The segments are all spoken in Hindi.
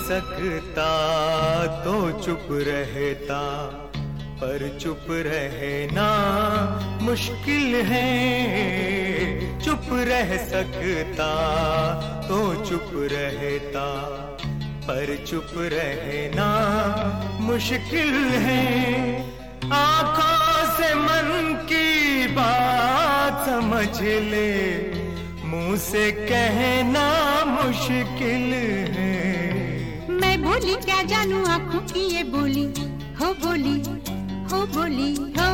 सकता तो चुप रहता, पर चुप रहना मुश्किल है। चुप रह सकता तो चुप रहता, पर चुप रहना मुश्किल है। आँखों से मन की बात समझ ले, मुंह से कहना मुश्किल है। मैं भोली क्या जानू आँखों की ये बोली, हो बोली, हो बोली, हो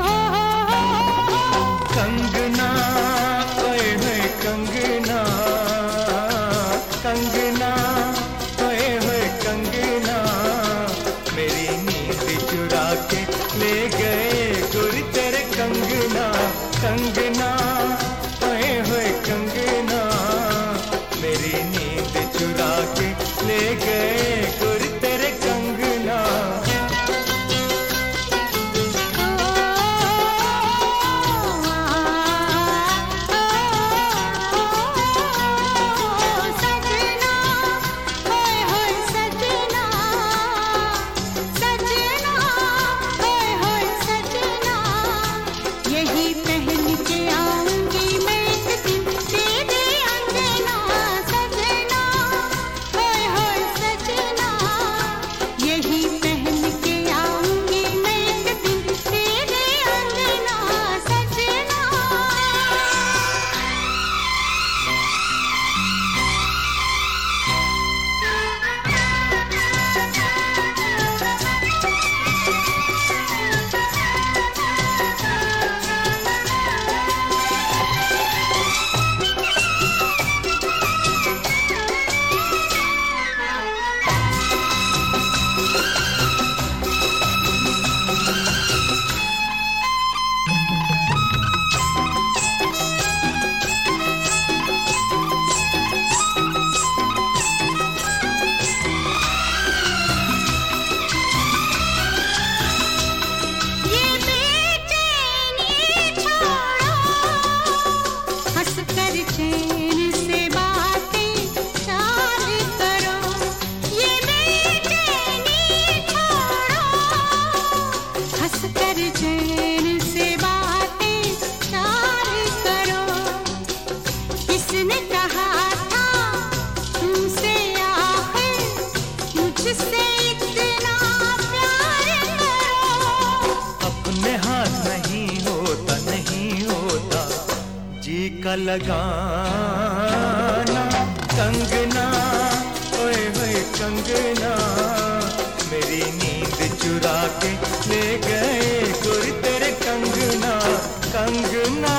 कंगना, ओए होए कंगना, कंगना, ओए होए कंगना, मेरी नींद चुरा के ले गए गोरी तेरे कंगना। कंगना, ओए होए कंगना, मेरी नींद चुरा के ले गए गोरी तेरे कंगना। का लगाना कंगना, ओए होए कंगना, मेरी नींद चुरा के ले गए गोरी तेरे कंगना। कंगना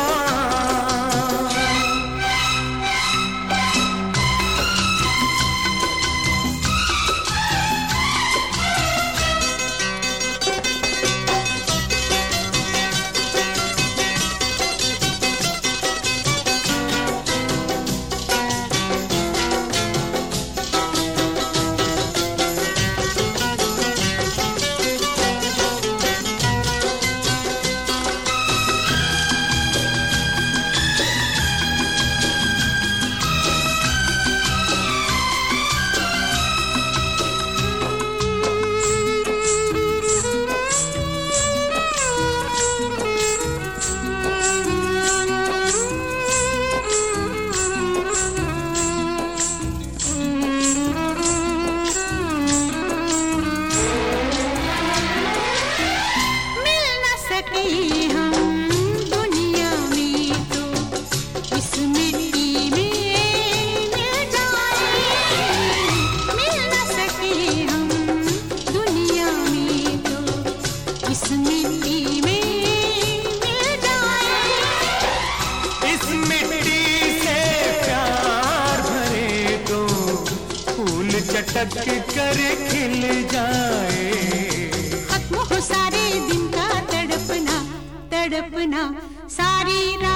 चटक कर खिल जाए। खत्म हो सारे दिन का तड़पना, तड़पना सारी रात।